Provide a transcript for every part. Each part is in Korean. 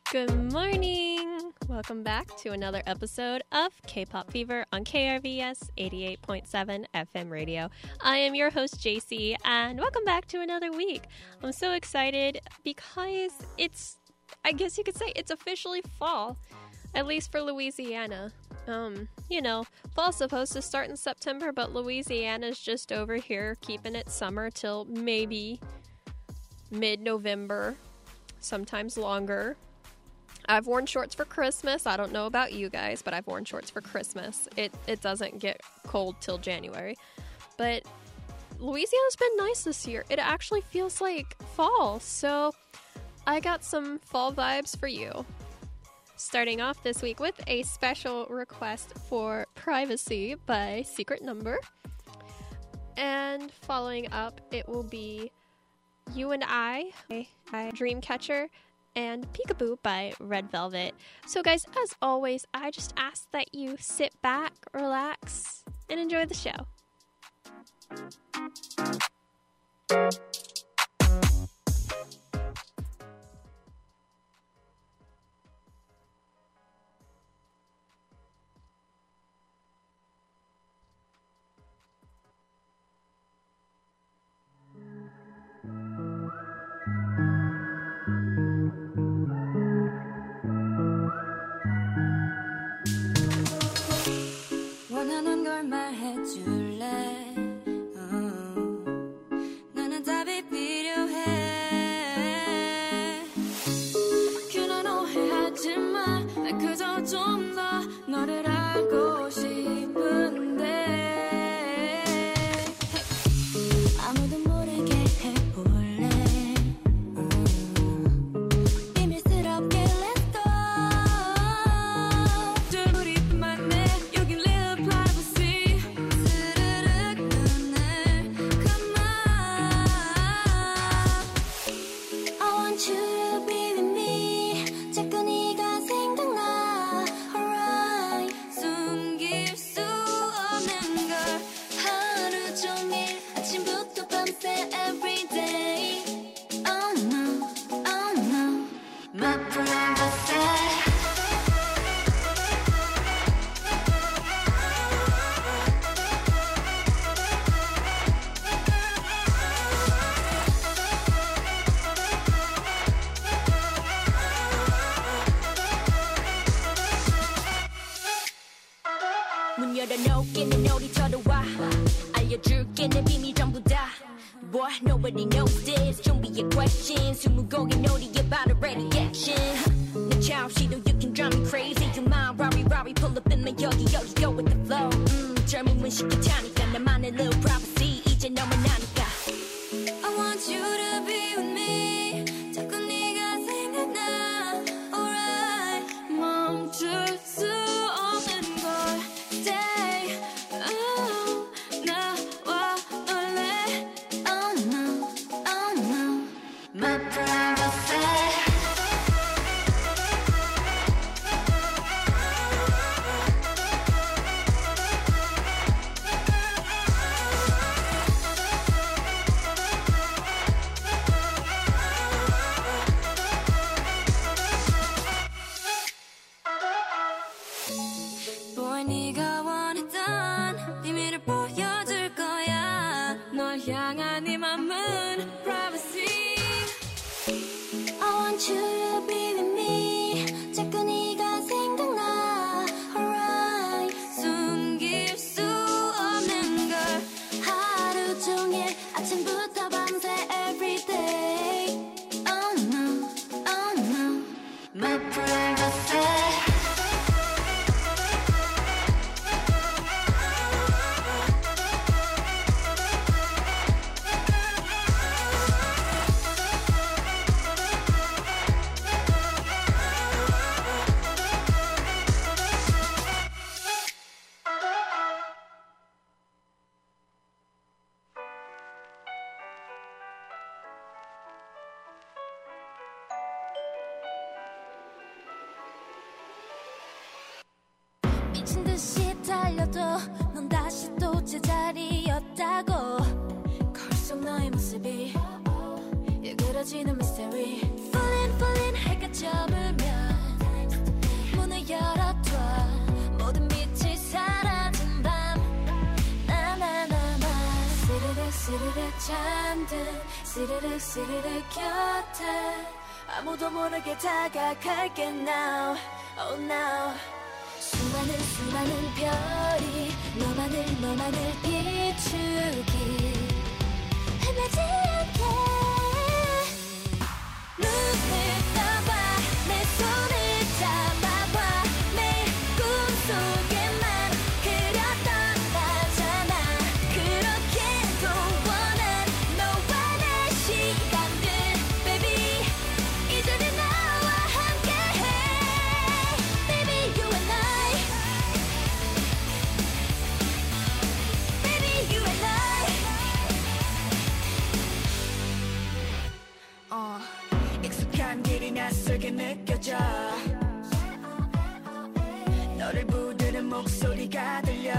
Good morning! Welcome back to another episode of K-Pop Fever on KRVS 88.7 FM radio. I am your host, JC, and welcome back to another week. I'm so excited because I guess you could say it's officially fall, at least for Louisiana. Fall's supposed to start in September, but Louisiana's just over here keeping it summer till maybe mid-November, sometimes longer. I've worn shorts for Christmas. I don't know about you guys, but I've worn shorts for Christmas. It doesn't get cold till January. But Louisiana's been nice this year. It actually feels like fall, so I got some fall vibes for you. Starting off this week with a special request for Privacy by Secret Number. And following up, it will be You and I by Dreamcatcher, and Peekaboo by Red Velvet. So guys, as always, I just ask that you sit back, relax, and enjoy the show. 원하는 걸 말해줄래 나는 답이 필요해 그런 오해하지 마 난 그저 좀 더 너를 알고 싶은데 아무도 모르게 해볼래 비밀스럽게 let's go 둘뿐만 내 여긴 live privacy 스르륵 눈을 감아 I want you to be with me 자꾸 네가 생각나 alright 숨길 수 없는 걸 하루 종일 아침부터 밤새 everyday oh no my privacy 문 열어놓게 내 놀이터로 와 알려줄게 내 비밀 전부 다 Boy, nobody knows this 준비해 question 스무고개 놀이에 바로 reaction 내 차 없이도 you can drive me crazy You mind Rari pull up in 내 여기 go with the flow 젊음은 쉽게 타니까 나만의 little privacy 이제 너만 아니까 I want you to be with me 자꾸 네가 생각나 alright 멈출 수 없는 걸 stay 나와 놀래 oh no my privacy Boy 네가 원했던 비밀을 보여줄 거야 널 향한 네 맘은 privacy I want you to be with me 자꾸 네가 생각나 alright 숨길 수 없는 걸 하루 종일 아침부터 밤새 everyday oh no my privacy 미친 듯이 달려도 넌 다시 또 제자리였다고 거울 속 너의 모습이 일그러지는 mystery Falling 해가 접으면 스르륵 잠든 스르륵 스르륵 곁에 아무도 모르게 다가갈게 now oh now 수많은 수많은 별이 너만을 비추기 헤매지 않게 눈을 떠봐 내 손을 잡아봐 매일 꿈속에만 그렸던 나잖아 그렇게도 원한 너와 내 시간들 baby 이제는 나와 함께해 baby you and I baby you and I 익숙한 길이 낯설게 느껴져 너를 부르는 목소리가 들려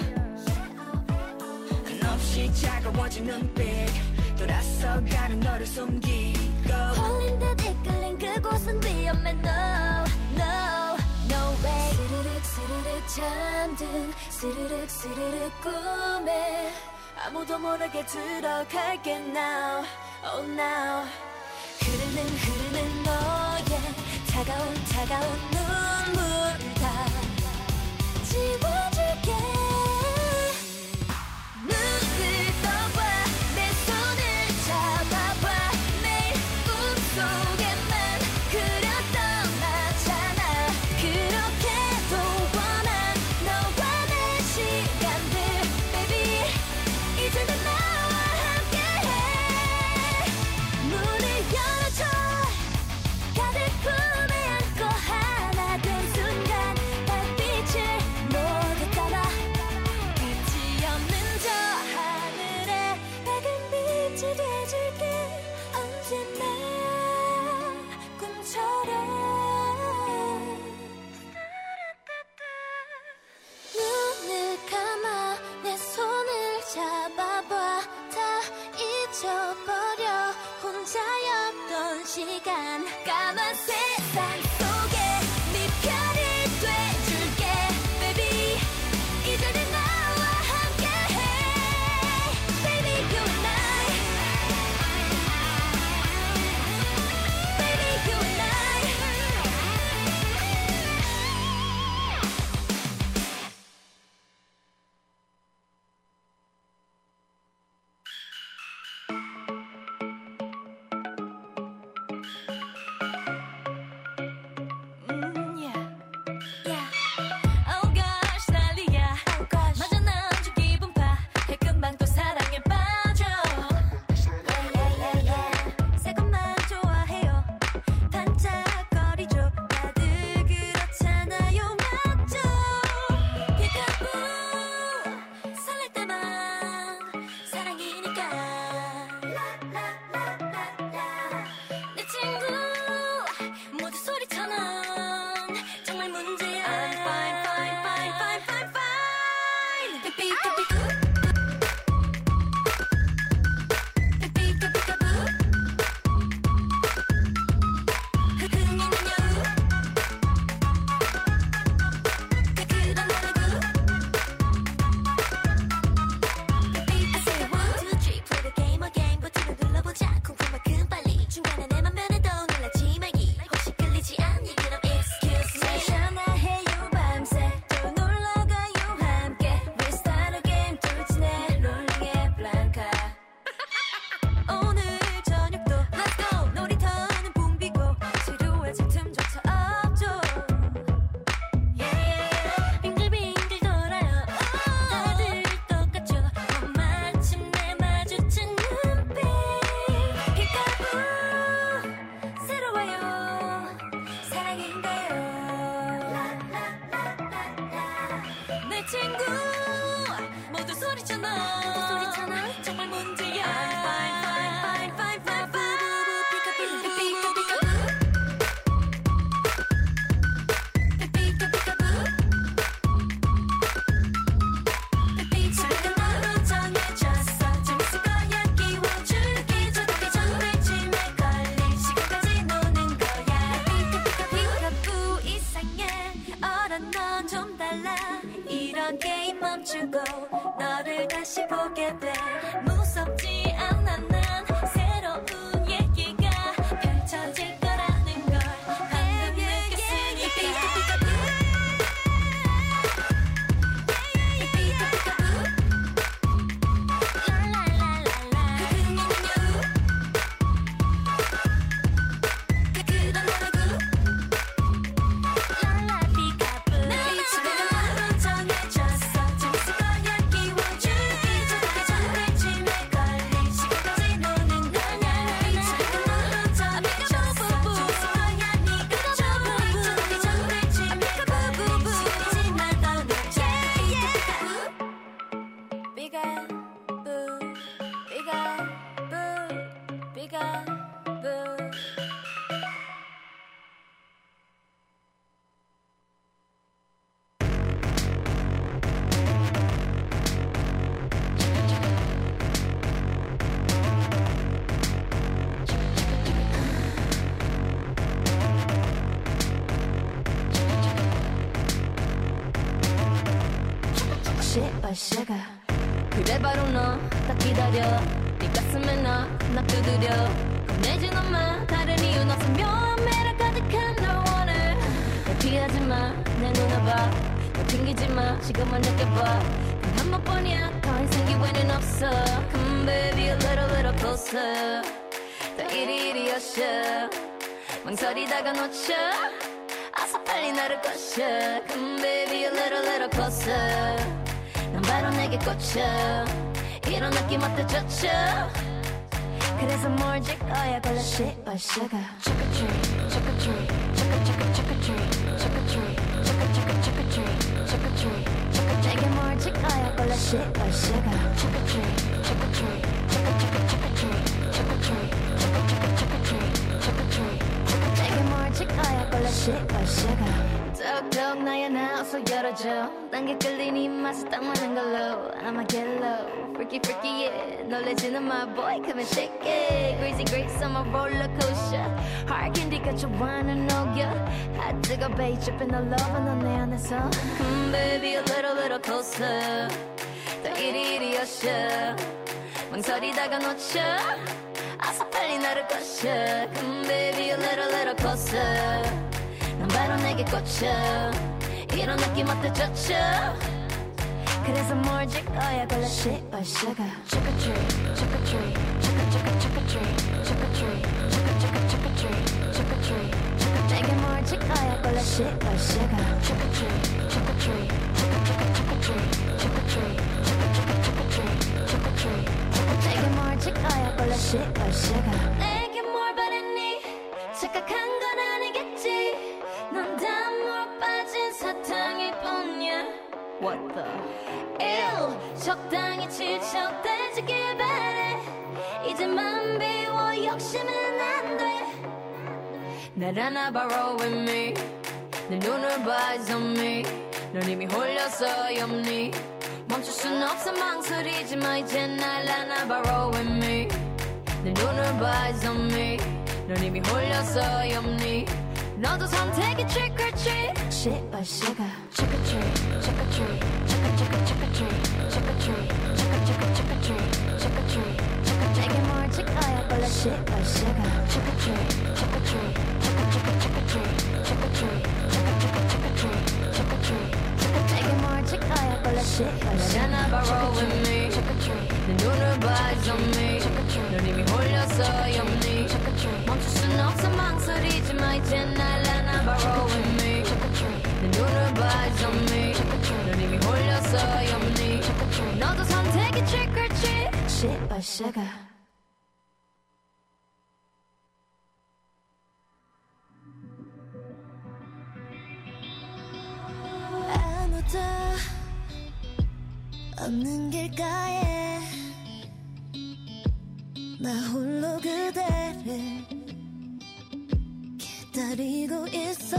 한없이 차가워진 눈빛 돌아서가는 너를 숨기고 홀린 듯 이끌린 그곳은 위험해 no no no way 스르륵 스르륵 잠든 스르륵 스르륵 꿈에 아무도 모르게 들어갈게 now oh now 흐르는 너의 차가운 눈물 다 지워줄게 눈을 떠봐 내 손을 잡아봐 매일 꿈속에만 그렸던 나잖아 그렇게도 원한 너와 내 시간들 baby 이제는 나와 함께해 문을 열어줘 가득 품에 안고 하나 된 순간 달빛을 모두 따라 끝이 없는 저 하늘에 밝은 빛이 돼줄게 언제나 꿈처럼 눈을 감아 내 손을 잡아봐 다 잊어버려 혼자였던 시간 까만 세상 속에 네 편이 돼줄게 baby 이제는 나와 함께해 baby you and I baby you and I Oh gosh 난리야 마저 남주 기분 파해 금방 또 사랑에 빠져 새것만 좋아해요 반짝거리죠 다들 그렇잖아요 맞죠 피카부 설렐 때만 사랑이니까 내 친구 모두 소리쳐 넌 정말 문제야 I'm fine fine fine fine fine fine 삐삐까삐꾸 삐삐까삐까부 흥이는 여우 그런 너라고 I say 1, 2, 3 play the game again 버튼을 눌러보자 궁금만큼 빨리 중간에 내 맘면에 또 놀라지 말기 혹시 끌리지 않니 그럼 excuse me 전화해요 밤새 또 놀러가요 함께 Restart again 뚫지네 롤링의 블랑카 오늘 저녁도 Let's go 놀이터는 붐비고 지루해질 틈조차 없죠 빙글빙글 돌아요 다들 똑같죠 마침내 마주친 눈빛 피카부 새로워요 사랑인가요 내 친구 모두 소리쳐 너 정말 문제야 I'm fine fine fine fine fine 피카부 지금 너로 정해졌어 재밌을 거야 끼워줄게 저렇게 정글짐에 걸린 시간까지 노는 거야 피카부 이상해 어른 넌 좀 달라 이런 게임 멈추고 너를 다시 보게 돼 무섭지 시가 그래 바로 너 딱 기다려 네 가슴에 나 두드려 겁내지 마 다른 이유는 없으면 매력 가득한 널 원해 날 피하지마 내 눈을 봐너 튕기지마 시간만 느껴봐 단 한 번뿐이야 더 이상 기회는 없어 Come baby a little closer 더 이리 여셔 망설이다가 놓쳐 어서 빨리 나를 꼬셔 Come baby a little closer 넌 바로 내게 꽂혀 이런 느낌 어때 좋죠 그래서 뭘 찍어야 골라 씹어 씹어 Chock a tree, chock a tree, chock a chock a chock a tree, chock a tree, chock a chock a chock a tree, chock a tree, chock a 내게 뭘 찍어야 골라 씹어 씹어 Chock a tree, chock a tree, chock a chock a chock a tree, chock a tree, chock a chock a chock a tree, chock a tree, chock a 내게 뭘 찍어야 골라 씹어 씹어 톡톡 나야 나 어서 열어줘 딴 게 끌린 이 맛이 딱 맞는 걸로 I'ma get low freaky freaky yeah 놀래지는 my boy come and shake it Crazy grace on my roller coaster Hard candy가 좋아하는 녹여 아 뜨거 babe dripping all over 넌 내 안에서 baby a little closer 더 이리 여셔 망설이다가 놓쳐 어서 빨리 나를 꼬셔 baby a little closer 넌 바로 내게 꽂혀 이런 느낌 어때 좋죠 그래서 뭘 찍어야 골라 씹어 씹어 Chock a tree, chock a tree, chock a chock a chock a tree, chock a tree, chock a chock a chock a tree, chock a tree, chock a 내게 뭘 찍어야 골라 씹어 씹어 Chock a tree, chock a tree, chock a chock a chock a tree, chock a tree, chock a chock a chock a tree, chock a tree, chock a 내게 뭘 찍어야 골라 씹어 씹어 내게 뭘 바랬니 착각한 건 아니겠지 넌 단물 빠진 사탕일 뿐이야 What the Ew 적당히 질척대지길 바래 이제만 비워 욕심은 안돼 날 안아봐 roll with me 내 눈을 봐 eyes on me 넌 이미 홀렸어 없니 멈출 순 없어 망설이지 마 이제 날 안아봐 roll with me 내 눈을 봐 eyes on me 넌 이미 홀렸어 없니 너도 선택이 trick or treat 씹어 씹어 Chock a tree, chock a tree, chock a chock a chock a tree, chock a tree, chock a chock a chock a tree, chock a tree, chock a 내게 뭘 찍어야 골라 씹어 씹어 Chock a tree, chock a tree, chock a chock a chock a tree, chock a tree, chock a chock a chock a tree, chock a tree, chock a 내게 뭘 찍어야 골라 씹어 씹어 날 안아봐 roll with me Chock a tree 내 눈을 봐 eyes on me Chock a tree 넌 이미 홀렸어 없니 Chock a tree 멈출 순 없어 망설이지 마 이제 날 안아봐 roll with me Chock a tree 내 눈을 봐 eyes on me Chock a tree 넌 이미 홀렸어 없니 Chock a tree 너도 선택이 trick or treat 씹어 씹어 아무도 없는 길가에 나 홀로 그대를 기다리고 있어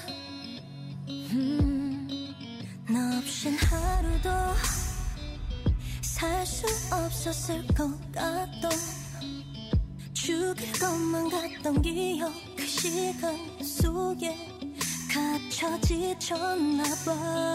너 없인 하루도 살 수 없었을 것 같던 죽을 것만 같던 기억 그 시간 속에 갇혀 지쳤나 봐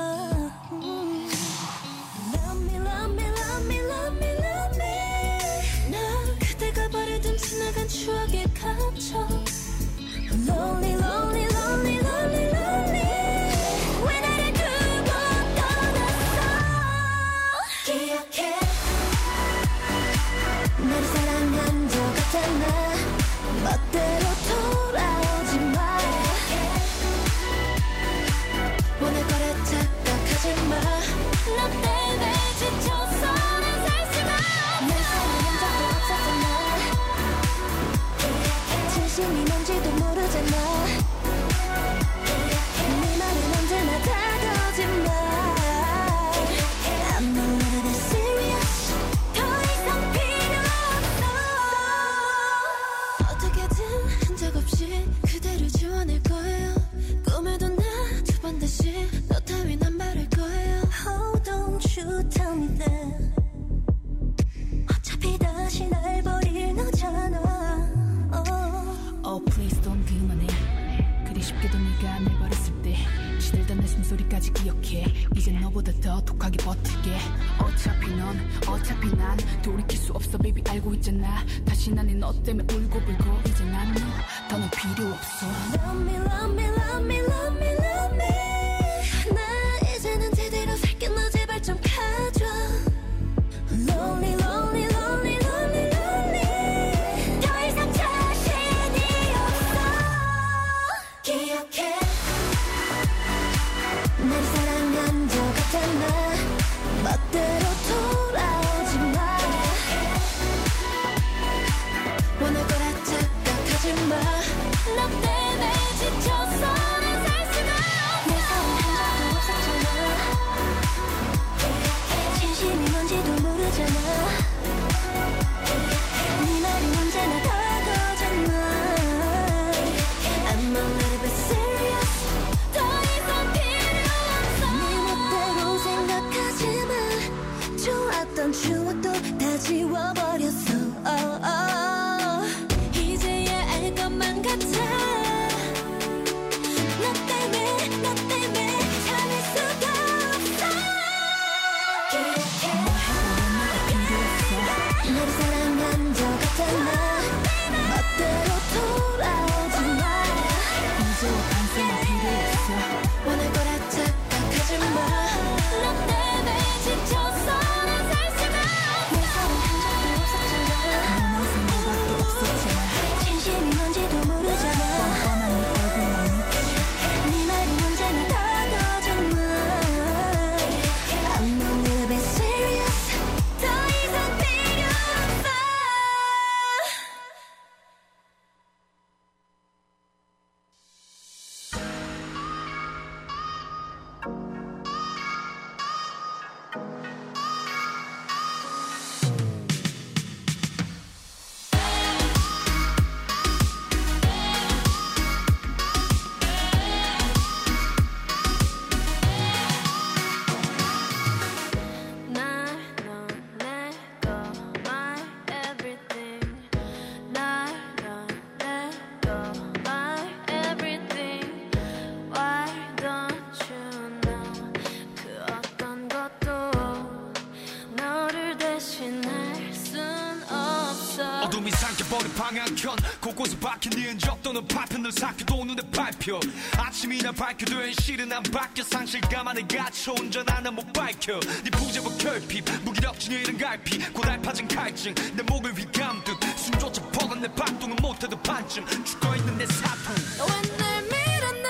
Love me, love me, love me, love me, love me 난 그대가 버려둔 지나간 추억에 갇혀 Lonely, lonely, lonely, lonely, lonely 왜 나를 두고 떠났어 기억해 나를 사랑한 적 없잖아 멋대로 돌아오지 마 원할 거라 착각하지 마 너 때문에 지쳐서 난 살 수가 없어 날 사랑한 적도 없었잖아 진심이 뭔지도 모르잖아 네 말은 언제나 다가오지 마 I'm a little bit serious 어차피 난 돌이킬 수 없어 baby 알고 있잖아. 다시 나는 너 때문에 울고불고 이제 난 너 더는 필요 없어. Love me, love me, love me, love me, love me. 나 이제는 제대로 살게 너 제발 좀 가줘. Lonely, lonely, lonely, lonely, lonely. 더 이상 자신이 없어. 기억해 날 사랑한 적 없잖아. 멋대로 돌아오지 마. 원할 거라 착각하지 마. 너 때문에 지쳐서는 살 수가 없어. 내 사랑한 적도 없었잖아. 진심이 뭔지도 모르잖아. 네 말이 언제나 다가오잖아. I'm a little bit serious. 더 이상 필요 없어. 네 멋대로 생각하지 마. 좋았던 추억도 다 지워버렸어. 이제야 알 것만 같아. 너 때문에 참을 수가 없어. 기억해 나를 사랑한 적 없잖아. 멋대로 돌아오지 마. 이제와 반성은 필요 없어. 원할 거라 착각하지 마. 너 때문에 지쳐서는 살 수가 없어. 내 사랑한 적도 없었잖아. 넌 생각도 없었잖아. 진심이 뭔지도 모르잖아. 뻔뻔한 네 얼굴만 믿지. 네 말이 언제나 다가오잖아. I'm a little bit serious. 더 이상 필요 없어. my everything. 날 넌 내가 my everything. Why don't you know? 그 어떤 것도 너를 대신할 순 없어. 어둠이 삼켜버린 방향견 곳곳에 박힌 네 흔적 또는 파편을 삭혀도 눈에 밟혀. 아침이나 밝혀도 현실은 안 바뀌어. 상실감 안에 갇혀 온전 하나 못 밝혀. 네 부재와 결핍 무기력증 이런 갈피 고달파진 갈증 내 목을 휘감듯 숨조차 퍼간 내 박동은 못해도 반쯤 죽어있는 내 사품. 왜 날 밀어내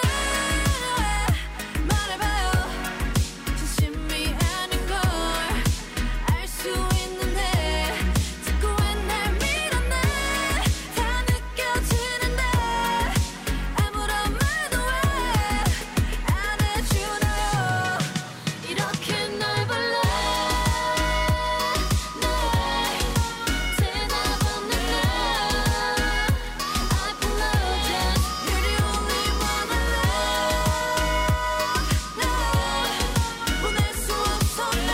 말해봐요. 진심이 아닌 걸 알 수 있는데 자꾸 왜 날 밀어내. 다 느껴지는데 아무런 말도 왜 안 해주나요. 이렇게 널 불러 널 대답 없는 날 I pull out just you're the only one I love. 널 보낼 수 없어 널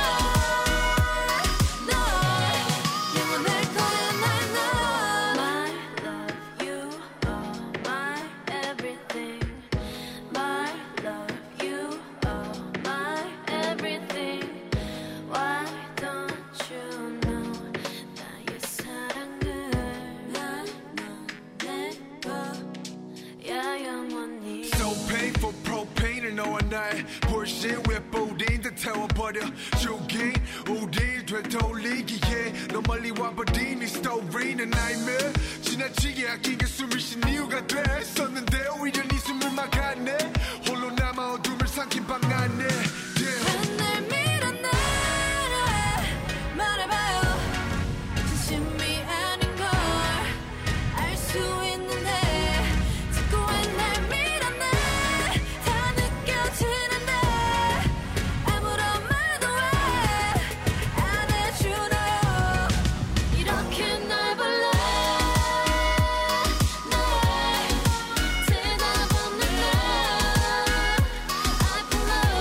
영원할 거야 날 너. My love you are my everything. My love you are my everything. Why don't you know 나의 사랑을 난 내거야 영원히. So painful propane 너와 나의 불신 왜 뿌린 듯 태워버려. 죽인 우릴 되돌리기에 너 멀리 와버린 이 스토리는 nightmare. 지나치게 아낀 게 숨을 쉰 이유가 됐었는데 오히려 네 숨을 막았네. 홀로 남아 어둠을 삼킨 방 안에 yeah. 왜 날 밀어내 말해봐요. 진심이 아닌 걸 알 수 있는데 자꾸 왜 날 밀어내. 다 느껴지는데 아무런 말도 왜 안 해주나요. 이렇게 날 불러 널 대답 없는 날 I pull out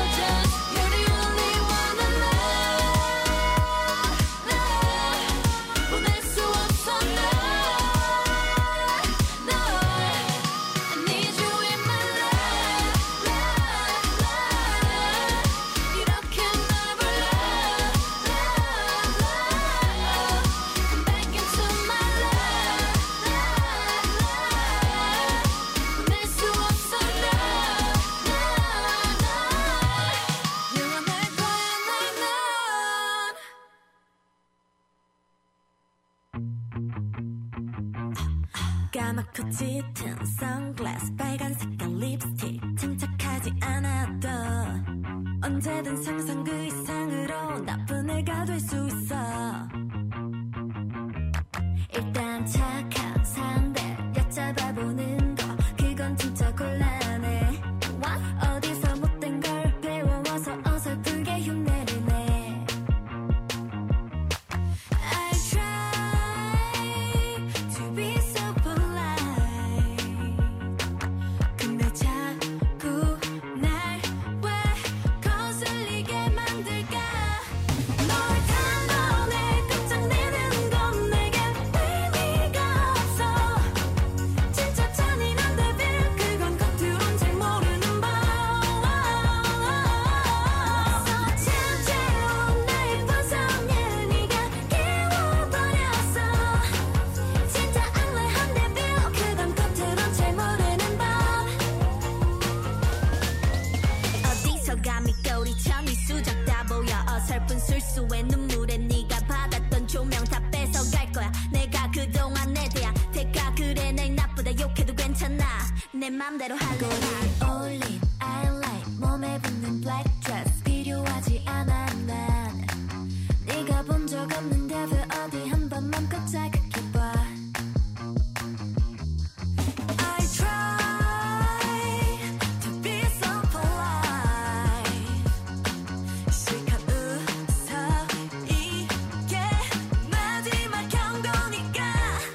까맣고 짙은 선글라스 빨간 색깔 립스틱 침착하지 않아도 언제든 상상 그 이상으로 나쁜 애가 될 수 있어 일단 착한 상대 엿잡아보는 거 그건 진짜 곤란해 어디서 못된 걸 배워와서 어설프게 흉내를 I try to be so polite 근데 자꾸 날 왜 거슬리게 만들까 널 단번에 끝장내는 건 내게 의미가 없어 진짜 잔인한 데빌 그건 겉으론 잘 모르는 법 잠재운 나의 본성을 네가 깨워버렸어 진짜 악랄한 데빌 그건 겉으론 잘 모르는 법 어디서 감히 꼬리쳐 네 수작 다 보여 어설픈 술수의 눈물에 네가 받았던 조명 다 뺏어갈 거야 내가 그동안 내 대한 대가 그래 날 나쁘다 욕해도 괜찮아 내 맘대로 할래 올린 아이라인 몸에 붙는 블랙 드레스 필요하지 않아 난 네가 본 적 없는데 왜 어디 한 번만 꼭 자극해봐 I try to be so polite 실컷 웃어 이게 마지막 경고니까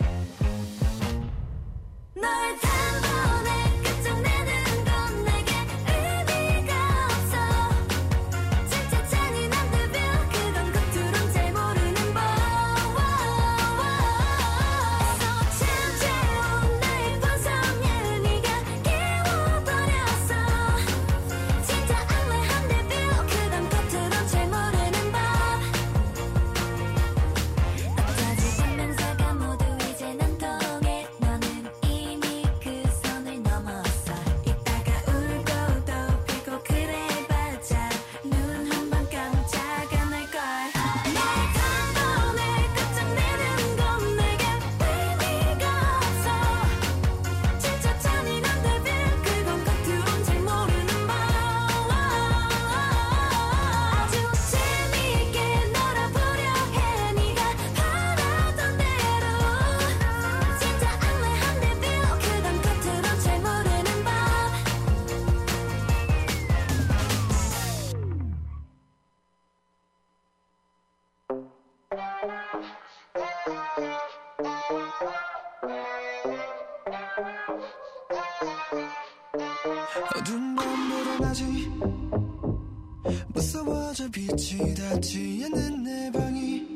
널 단번에 끝장내는 건 내게 의미가 없어 진짜 잔인한 데빌 그건 겉으론 잘 모르는 법 잠재운 나의 본성을 네가 깨워버렸어 진짜 악랄한 데빌 그건 겉으론 잘 모르는 법 어쩌지 반면서가 모두 이젠 안 통해 너는 이미 그 선을 넘었어 이따가 울고 또 피고 그래봤자 눈 한 번 깜짝 안 할걸 날 단번에 끝장내는 건 내게 의미가 없어 진짜 잔인한 데빌 그건 겉으론 잘 모르는 법 아주 재미있게 놀아보려 해 네가 바라던 대로 진짜 악랄한 데빌 그건 겉으론 잘 모르는 법 어두운 밤보다 낮이 무서워져 빛이 닿지 않는 내 방이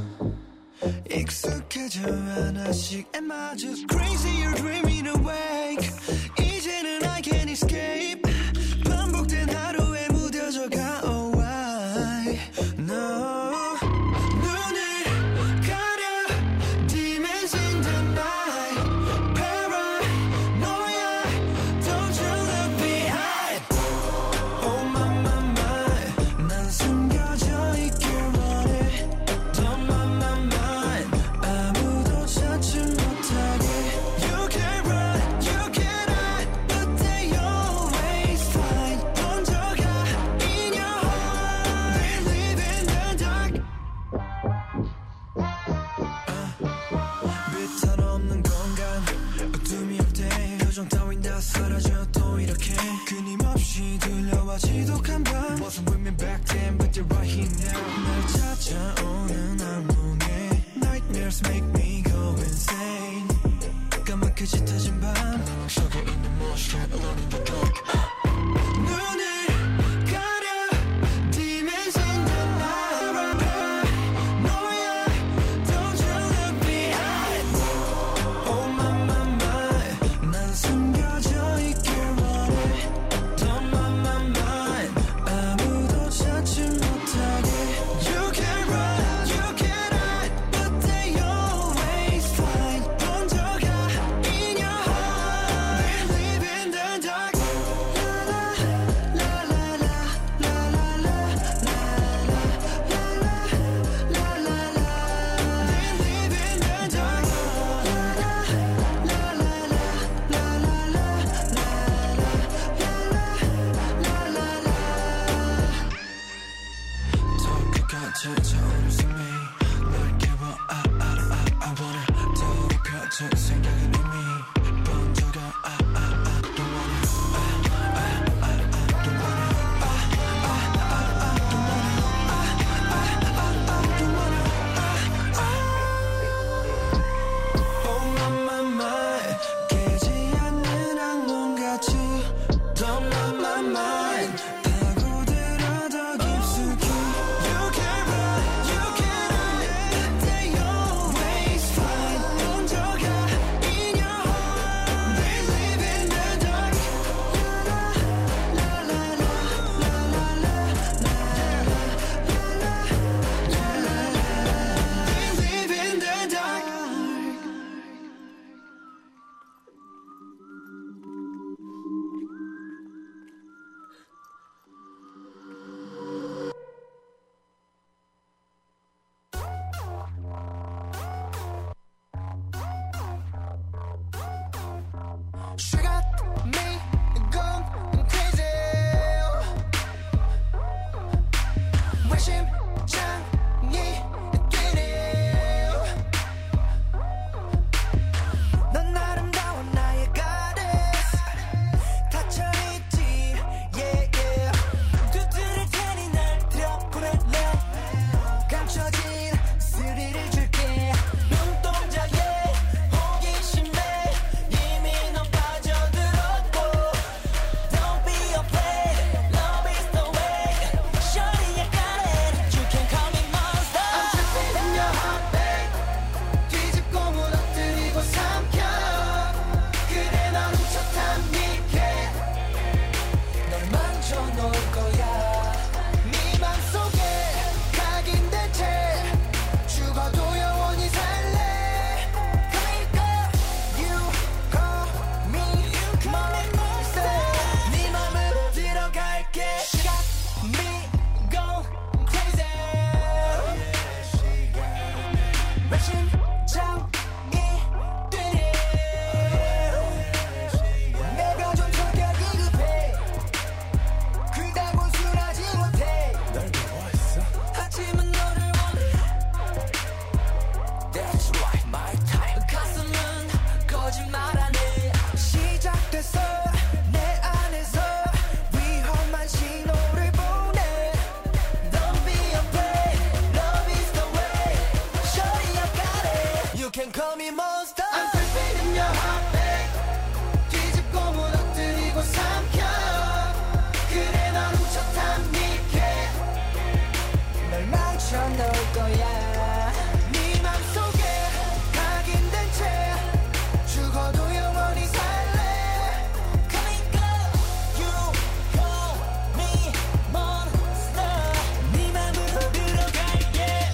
익숙해져 하나씩 Am I just crazy or dreaming awake 이제는 I can't escape 반복된 하루에 무뎌져가 Oh why No 눈을 가려 Demons in the night Paranoia Don't you look behind Oh my my my 난 숨겨져 있길 원해 Don't mind my mind 아무도 찾지 못하게 You can run, you can hide But they always find 혼자가 in your heart They live in the dark 비탄 없는 공간 어둠이 올 때 표정 따윈 다 사라져 또 이렇게 끊임없이 들려와 지독한 밤 Wasn't with me back then but you're right here now 날 찾아오는 악몽에 Nightmares make me go insane 까맣게 짙어진 밤 속에 있는 무엇이 alone in the dark 눈을 가려 Demons in the night Paranoia Don't you look behind Oh my my my 난 숨겨져 있길 원해 Don't mind my mind 아무도 찾지 못하게 You can run, you can hide But they all She got me gone crazy. 왜 심장이 뛰네. 넌 아름다운 나의 goddess. 닫혀있지 yeah yeah. 두드릴 테니 날 들어보낼래. 감춰진 스릴을 줄게. 눈동자에 호기심에 이미 넌 빠져들었고. Don't be afraid, love is the way. Shorty, I got it, you can call me monster. I'm tripping in your heart, babe. 뒤집고 무너뜨리고 삼켜. 그래 넌 훔쳤단 니게. 널 만져 놓을 거야. 네 맘속에 각인된 채 죽어도 영원히 살래. 그러니까 you call me monster. 네 맘으로 들어갈게. She got me gone crazy. 왜 심장이 뛰네. 내가 좀 성격이 급해. 그다고 순하지 못해. 널 미워했어? 하지만 너를 원해. That's right, my type. 가슴은 거짓말하네. 시작됐어 내 안에서 위험한 신호를 보내. Don't be afraid, love is the way. Shorty, I got it, you can call me monster. I'm tripping in your heart, babe. 뒤집고 무너뜨리고 삼켜. 그래 넌 훔쳤단 니게. 널 망쳐 놓을 거야. 네 맘속에 각인된 채 죽어도 영원히 살래. 그러니까 you call me monster. 네 맘으로 들어갈게.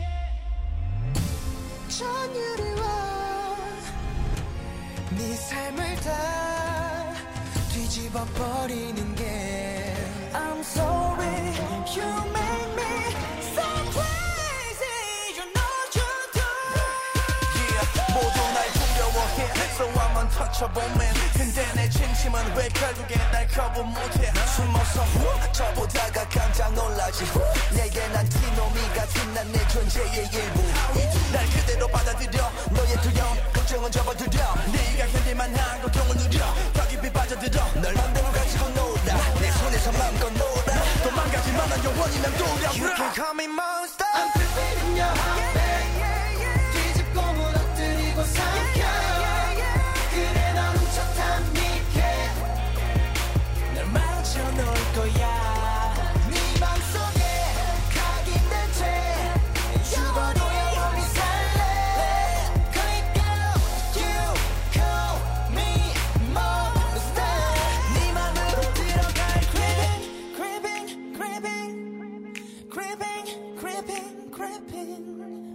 전율이 와. 네 삶을 다 뒤집어 버리는 게. I'm sorry, you make me so crazy. You know you do. Yeah, 모두 날 두려워해. So I'm untouchable man. 근데 내 진심은 왜 결국에 날 거부 못해. 숨어서 저보다가 깜짝 놀라지. 내게 난 티노미 같은 난 내 존재의 일부. 날 그대로 받아들여. 너의 두려움 걱정은 접어들여. 네가 견딜만한 고통을 누려. 더 깊이 빠져들어. 널 맘대로 가지고 놀아. 내 손에서 맘껏 놀아. 도망가지만 난 영원히 맴돌아. You can call me monster. I'm tripping in your heart, babe. 뒤집고 무너뜨리고 삼켜. 그래 넌 훔쳤단 니게. 널 망쳐 놓을 거야. 네 맘속에 각인된 채 죽어도 영원히 살래. 그러니까 you call me monster. 네 맘으로 들어갈게. Creeping, creeping, creeping, creeping, creeping.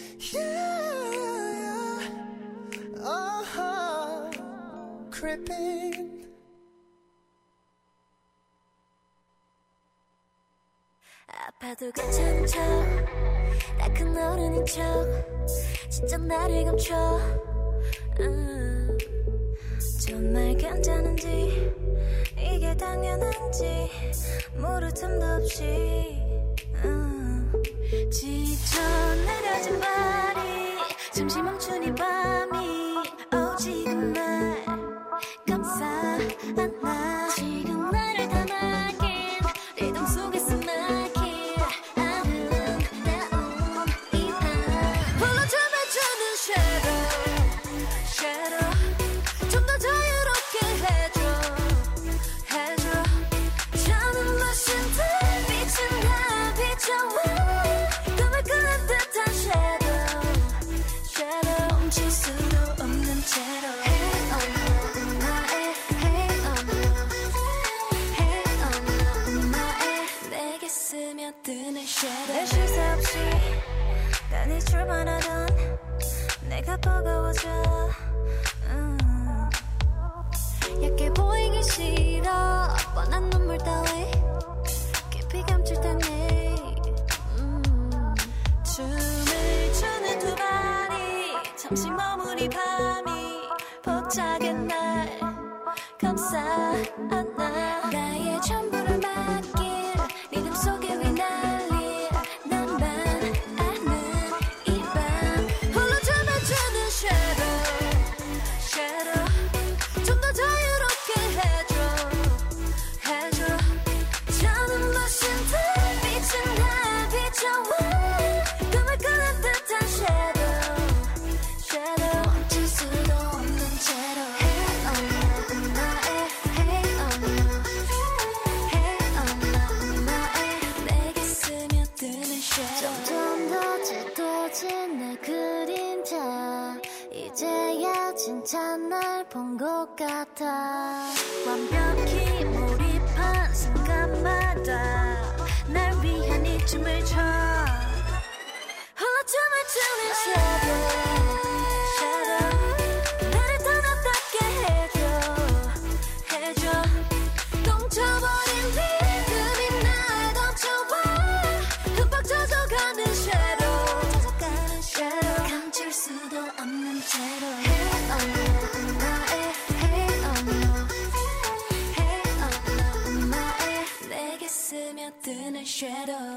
Yeah, creeping. 아파도 괜찮은 척 다 큰 어른인 척 진짜 나를 감춰. 정말 괜찮은지 이게 당연한지 모를 틈도 없이 지쳐 내려진 발이 잠시 멈춘 이 밤이 지금 날 감싸 안아. 지금 나를 담아긴 리듬 속에서 막힌 아름다운 이 밤. 불러주면 주는 shadow 좀 더 자유롭게 해줘. 저는 마신 듯 빛은 다 비춰와. 꿈을 꾸는 듯한 shadow 멈출 수도 없는 채로. Hey oh no 나의 hey oh no hey oh no 나의 내게 스며드는 shadow. 내 쉴 새 없이 간이 출발하던 내가 버거워져. 얇게 보이기 싫어 뻔한 눈물 따위 깊이 감출 테니. 춤을 추는 두 발이 잠시 머무리 밤이 벅차게 날 스친 내 그림자 이제야 진짜 날 본 것 같아 완벽히 몰입한 순간마다 날 위한 이 춤을 춰 홀로 춤을 추는 shadow 나를 더 낫답게 해줘 똥쳐버린 리듬이 날 덮쳐와 흠뻑 젖어가는 shadow 감출 수도 없는 채로 Hey oh no 나의 Hey oh no Hey oh no 나의 내게 스며드는 shadow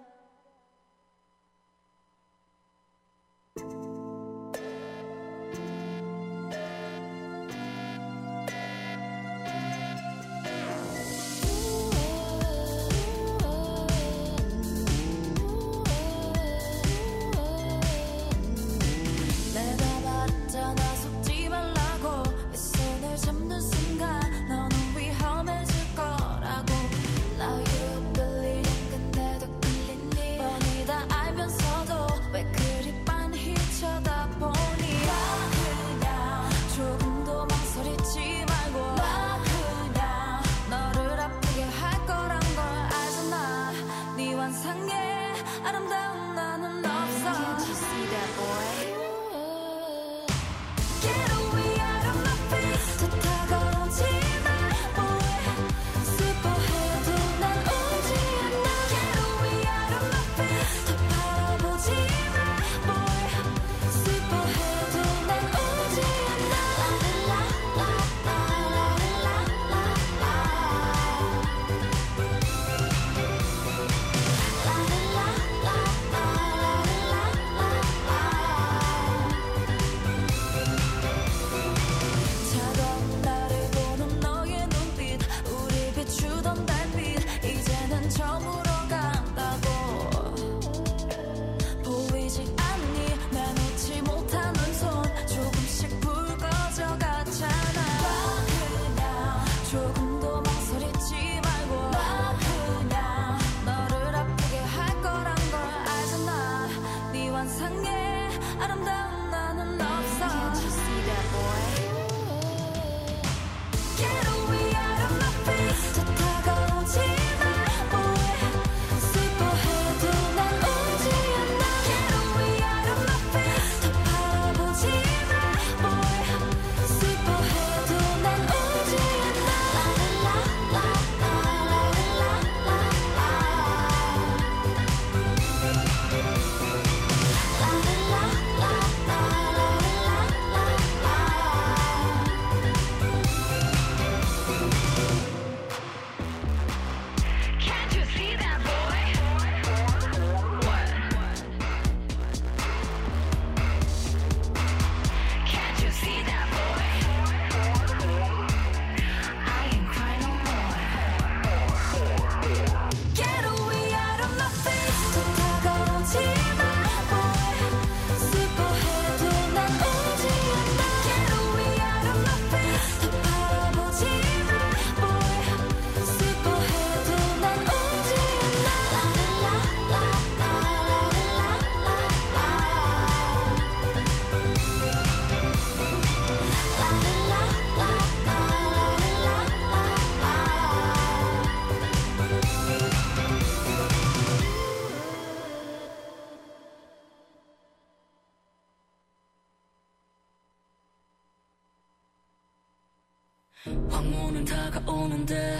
황혼은 다가오는데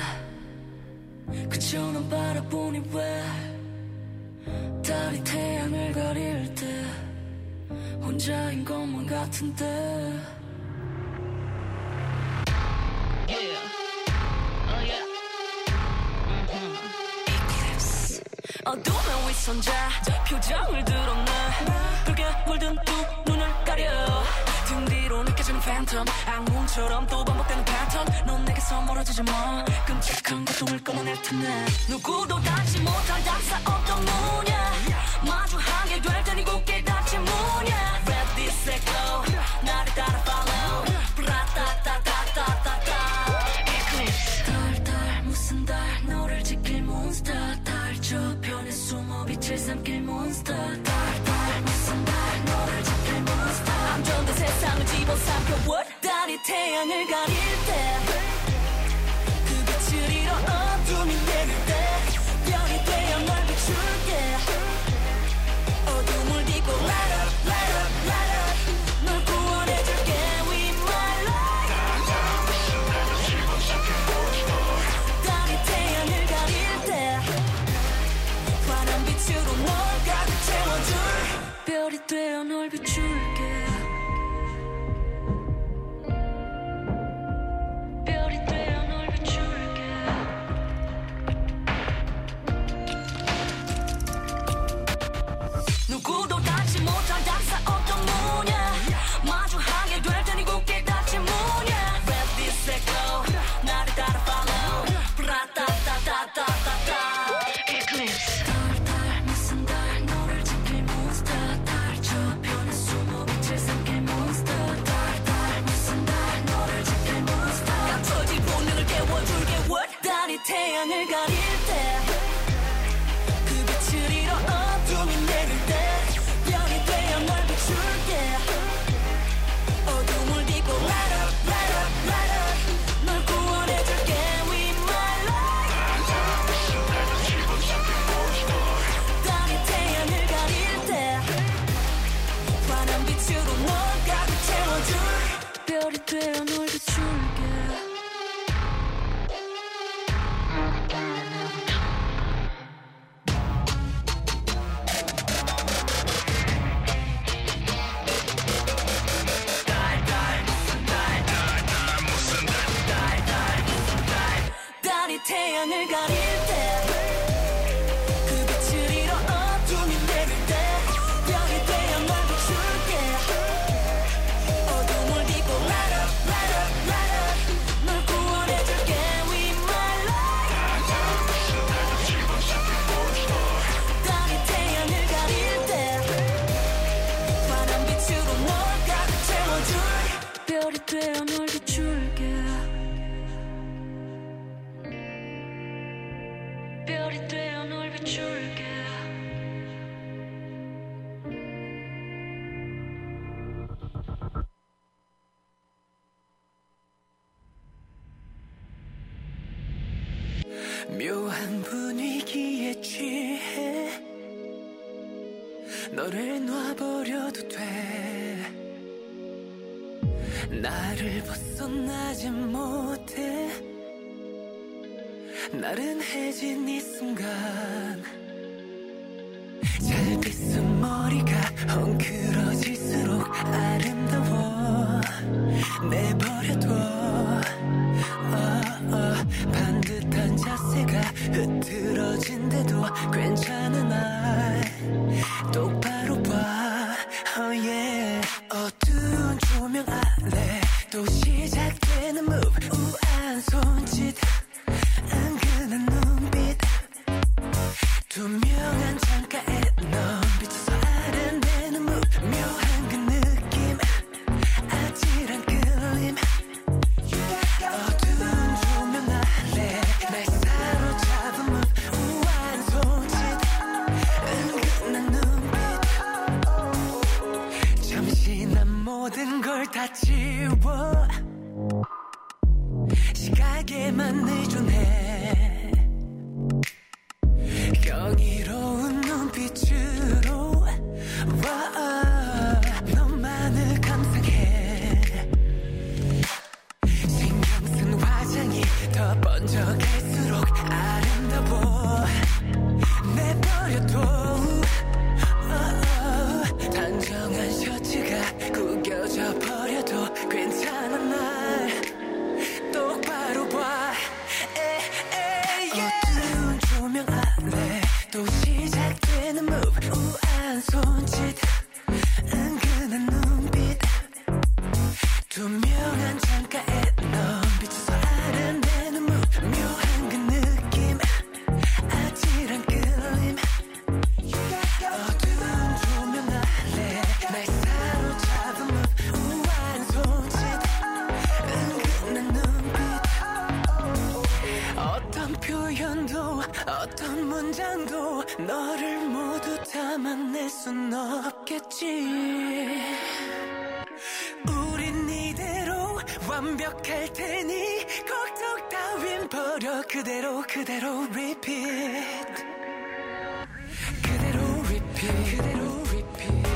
그저 넌 바라보니 왜 달이 태양을 가릴 때 혼자인 것만 같은데 어둠의 위선자 표정을 드러내 붉게 물든 두 눈을 가려 등 뒤로 느껴지는 팬텀 악몽처럼 또 반복되는 패턴 넌 내게서 멀어지지 마 끔찍한 고통을 끊어낼 텐데 누구도 닿지 못한 답사 없던 문야 마주하게 될 테니 굳게 닫힌 문야 Ready, set, go 나를 따라 follow 브라따따따따따따 Eclipse 달 무슨 달 너를 지킬 몬스터 달 저편에 숨어 빛을 삼킬 몬스터 달 무슨 달 태양을 가릴 때 그 빛을 잃어 어둠이 내릴 때 별이 되어 널 비출게 어둠을 딛고 light up light up light up 널 구원해줄게 with my light 달이 태양을 가릴 때 환한 빛으로 널 가득 채워줄 별이 되어 널 비출게 누구도 닿지 못한 닥사 어떤 문야 마주하게 될 테니 굳게 닫힌 문야 Red this echo 나를 따라 follow 브라따따따따따따 Eclipse 달 무슨 달 너를 지킬 몬스터 달 저편에 숨어 빛을 삼킬 몬스터 달 무슨 달 너를 지킬 몬스터 감춰진 본능을 깨워줄게 what 달이 태양을 가릴 때 그 빛을 잃어 어둠이 내릴 때 별이 되어 널 비출게 어둠을 딛고 light up light up light up 널 구원해줄게 with my light 달이 태양을 가릴 때 환한 빛으로 널 가득 채워줄 별이 되어 널 비출게 달이 태양을 가릴 때 그 빛을 잃어 어둠이 내릴 때 별이 되어 널 비출게 어둠을 딛고 light up light up light up 널 구원해줄게 with my light 달이 태양을 가릴 때 환한 빛으로 널 가득 채워줄 별이 되어 널 비출게 별이 되어 널 비출게 묘한 분위기에 취해 너를 놔버려도 돼 나를 벗어나지 못해 나른해진 이 순간 잘 빗은 머리가 헝클어질수록 아름다워 내버려둬 반듯한 자세가 흐트러진데도 괜찮은 날 똑바로 봐 oh yeah. 어두운 조명 아래 또 시작되는 move 우아한 손짓 은근한 눈빛 투명한 창가에 넌 비춰서 아른대는 move 묘한 그 느낌 아찔한 끌림 어두운 조명 아래 날 사로잡은 move 우아한 손짓 은근한 눈빛 잠시 난 모든 걸 다 지워 시각에만 의존해 경이로운 눈빛으로 너만을 감상해 신경 쓴 화장이 더 번져갈수록 아름다워 내버려둬 단정한 셔츠가 구겨져 버려도 괜찮아 날 똑바로 봐 어두운 조명 아래 또 시작되는 move 우아한 손짓 은근한 눈빛 투명한 창가에 넌 비춰서 아른대는 move 묘한 그 느낌 아찔한 끌림 어두운 조명 아래 날 사로잡은 move 우아한 손짓 은근한 눈빛 어떤 표현도 어떤 문장도 너를 모두 담아낼 순 없겠지 우린 이대로 완벽할 테니 걱정 따윈 버려 그대로 그대로 repeat 그대로 repeat 그대로 repeat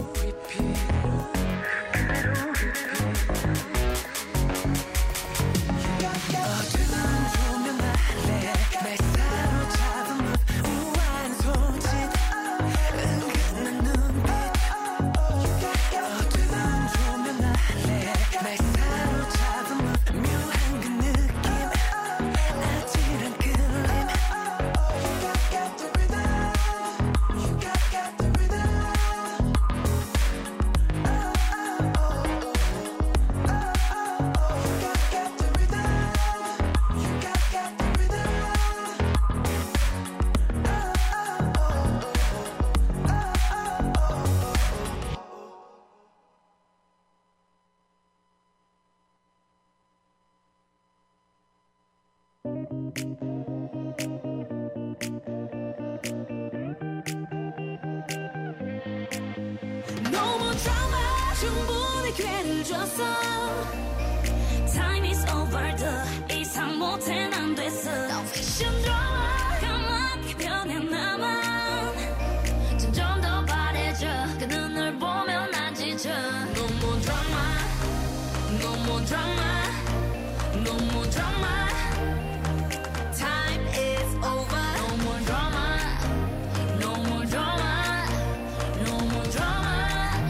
어두운 조명 아래 날 사로잡은 우아한 손짓 은근한 눈빛 어두운 조명 아래 날 사로잡은 묘한 그 느낌 아찔한 끌림 No more drama 충분히 기회를 줬어 Time is over the 이상 못해 난 됐어 No fiction drama 까맣게 변해 나만 점점 더 바래져 그 눈을 보면 난 지쳐 No more drama No more drama No more drama Time is over No more drama No more drama No more drama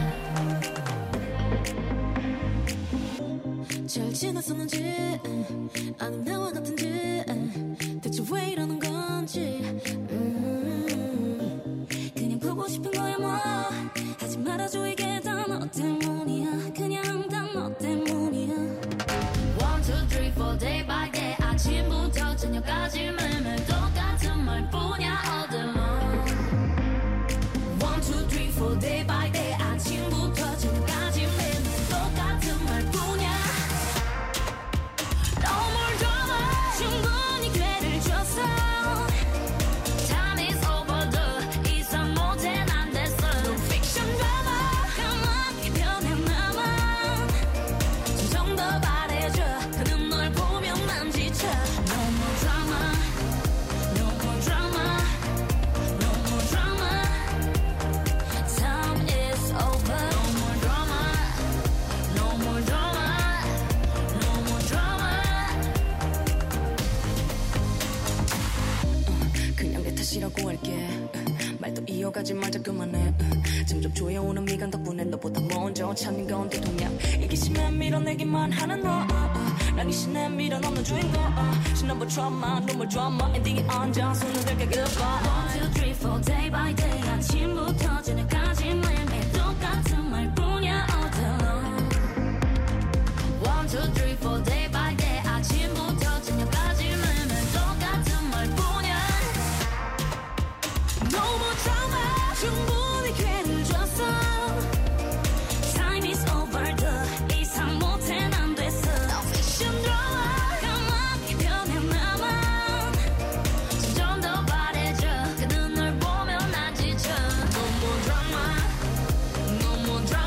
잘 지냈었는지 아님 나와 같은지 대체 왜 이러는 건지 그냥 보고 싶은 거야 뭐 하지 말아줘 이게 다 너 때문이야 그냥 다 너 때문이야 1, 2, 3, 4 day by day 아침부터 저녁까지 매일매일 똑같은 말뿐이야 all day long 1, 2, 3, 4 day by day 아침부터 저녁까지 매일매일 똑같은 말뿐이야 No more drama 충분히 기회를 줬어 Time is over the 이상 못해 난 됐어 No fiction drama 까맣게 변해 나만 점점 더 바래져 그는 널 보면 난 지쳐 No more drama No more drama No more drama Time is over No more drama No more drama No more drama 그냥 내 탓이라고 할게 말도 이어가지 말자 그만해 점점 조여오는 미간 덕분에 너보다 먼저 찾는 건 대통령 이기심에 밀어내기만 하는 너난 이 신에 밀어넣는 주인공 신나버 드라마 눈물 드라마 엔딩이 언제 손을 들게 goodbye 1, 2, 3, 4 day by day 아침부터 저녁까지 매일매일 똑같은 말뿐이야 all day long 1, 2, 3, 4 day by day 아침부터 저녁까지 매일매일 똑같은 말뿐이야 No more drama 충분히 기회를 줬어 Time is over the 이상 못해 난 됐어 No fiction drama 까맣게 변해 나만 점점 더 바래져 그 눈을 보면 난 지쳐 No more drama No more drama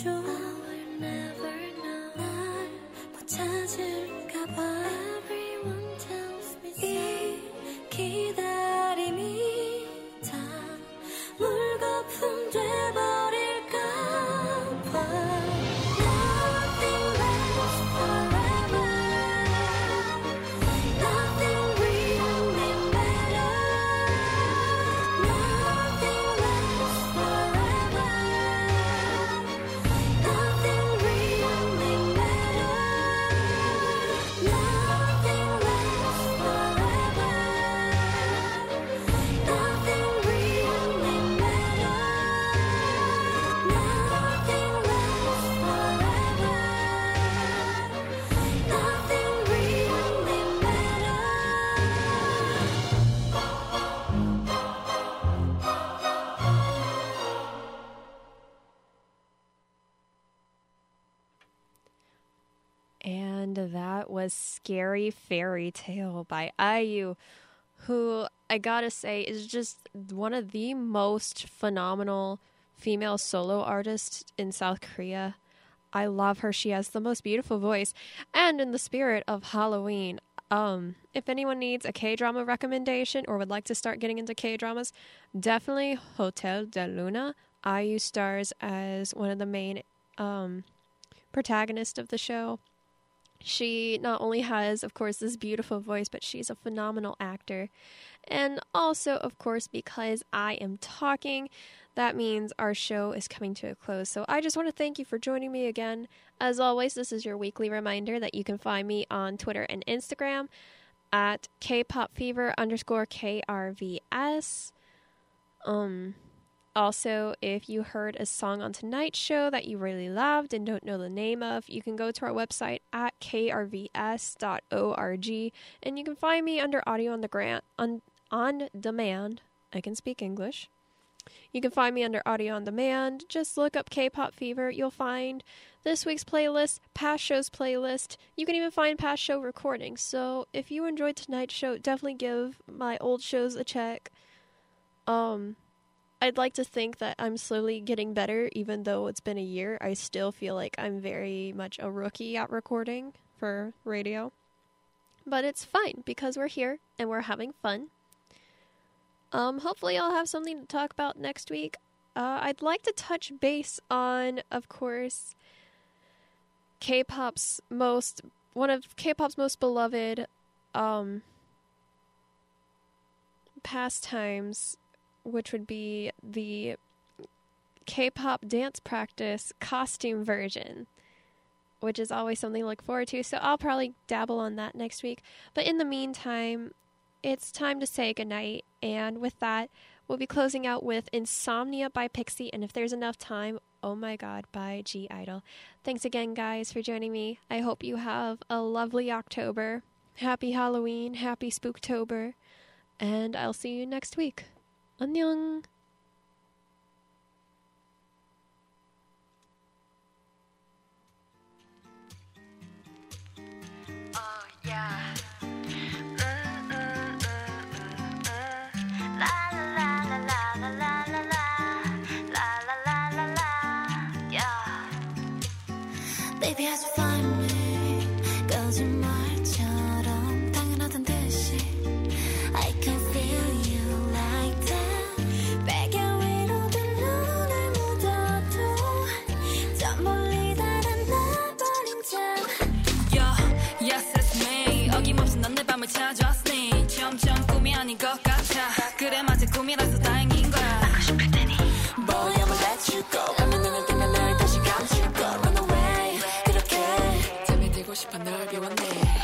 I will never know 날 못 찾을까봐 Everyone tells me so 이 기다림이 다 물거품 돼버릴까봐 Nothing lasts forever Nothing really matters Nothing lasts forever Nothing really matters Nothing lasts forever Nothing really matters Nothing lasts forever Nothing really And that was Scary Fairy Tale by IU, who I gotta say is just one of the most phenomenal female solo artists in South Korea. I love her. She has the most beautiful voice. And in the spirit of Halloween, if anyone needs a K-drama recommendation or would like to start getting into K-dramas, definitely Hotel de Luna. IU stars as one of the main protagonists of the show. She not only has, of course, this beautiful voice, but she's a phenomenal actor. And also, of course, because I am talking, that means our show is coming to a close. So I just want to thank you for joining me again. As always, this is your weekly reminder that you can find me on Twitter and Instagram at kpopfever_KRVS. Also, if you heard a song on tonight's show that you really loved and don't know the name of, you can go to our website at krvs.org, and you can find me under Audio on Demand. I can speak English. You can find me under Audio on Demand. Just look up K-Pop Fever. You'll find this week's playlist, past shows playlist. You can even find past show recordings. So if you enjoyed tonight's show, definitely give my old shows a check. I'd like to think that I'm slowly getting better, even though it's been a year. I still feel like I'm very much a rookie at recording for radio. But it's fine, because we're here, and we're having fun. Hopefully I'll have something to talk about next week. I'd like to touch base on, of course, one of K-pop's most beloved, pastimes, which would be the K-pop dance practice costume version, which is always something to look forward to. So I'll probably dabble on that next week. But in the meantime, it's time to say goodnight. And with that, we'll be closing out with Insomnia by Pixie. And if there's enough time, Oh My God by G-Idol. Thanks again, guys, for joining me. I hope you have a lovely October. Happy Halloween. Happy Spooktober. And I'll see you next week. 안녕. Oh yeah. La la la la la la la la la la la la la yeah. Baby, as you find me, 거짓말처럼 당연하던 듯이 I can feel you like that. 배경 위로 두 눈을 묻어도 저 멀리 달아나버린 참. Yo, yes it's me. 어김없이 넌 내 밤을 찾아왔으니 점점 꿈이 아닌 것 같아. 그래 마치 꿈이라서 다행인 거야. 하고 싶을 테니 Boy, I'ma let you go. 밤에 눈을 뜨면 널 다시 감추고 Run away. 그렇게 잠이 들고 싶어 널 비웠네.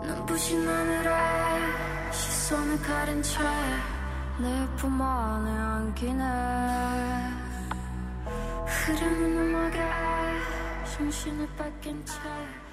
눈부신 하늘에 시선을 가린 채 내 품 안에 안기네 흐르는 음악에 정신을 뺏긴 채